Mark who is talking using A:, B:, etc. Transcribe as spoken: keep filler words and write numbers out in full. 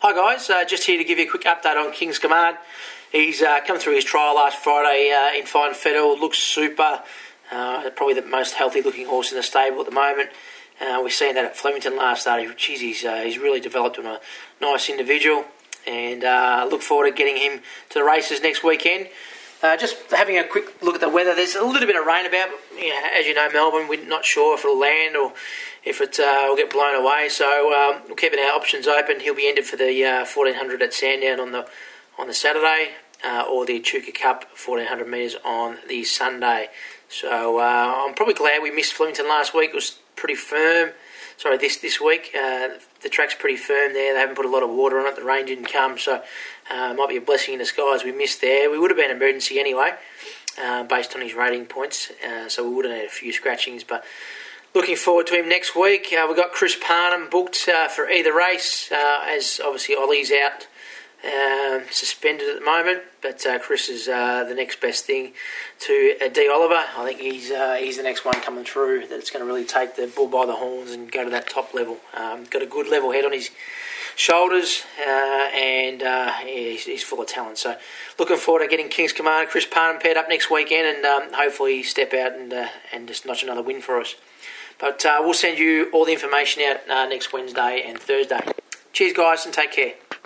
A: Hi guys, uh, just here to give you a quick update on King's Command. He's uh, come through his trial last Friday uh, in fine fettle, looks super, uh, probably the most healthy looking horse in the stable at the moment. Uh, we've seen that at Flemington last start. Geez, he's, uh, he's really developed into a nice individual, and uh, look forward to getting him to the races next weekend. Uh, just having a quick look at the weather. There's a little bit of rain about. You know, as you know, Melbourne, we're not sure if it'll land or if it uh, will get blown away. So um, we're keeping our options open. He'll be entered for the uh, fourteen hundred at Sandown on the on the Saturday, uh, or the Echuca Cup fourteen hundred metres on the Sunday. So uh, I'm probably glad we missed Flemington last week. It was pretty firm. Sorry, this this week. Uh, the track's pretty firm there. They haven't put a lot of water on it. The rain didn't come, so uh, it might be a blessing in disguise. We missed there. We would have been an emergency anyway, uh, based on his rating points. Uh, so we would have had a few scratchings, but looking forward to him next week. Uh, we've got Chris Parnham booked uh, for either race, uh, as obviously Ollie's out, um, suspended at the moment. But uh, Chris is uh, the next best thing to uh, D. Oliver. I think he's uh, he's the next one coming through that's going to really take the bull by the horns and go to that top level. Um, got a good level head on his shoulders, uh, and uh, yeah, he's, he's full of talent. So looking forward to getting King's Command, Chris Parnham paired up next weekend, and um, hopefully step out and uh, and just notch another win for us. But uh, we'll send you all the information out uh, next Wednesday and Thursday. Cheers, guys, and take care.